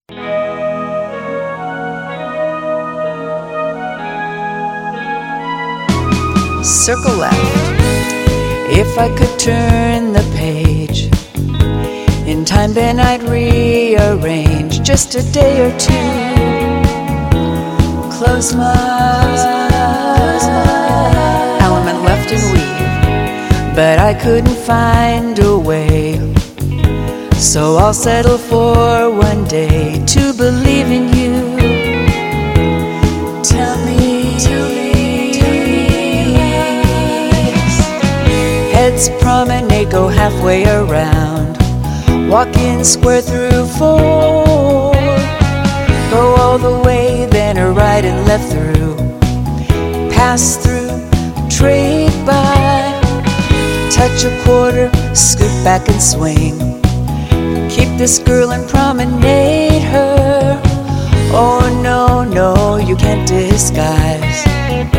Circle left. If I could turn the page in time, then I'd rearrange just a day or two. Close my eyes. Element left and weave, but I couldn't find a way. So I'll settle for one day to believe in you. Tell me. Heads promenade, go halfway around. Walk in square through four. Go all the way, then a right and left through. Pass through, trade by. Touch a quarter, scoot back and swing. Keep this girl and promenade her. Oh no, no, you can't disguise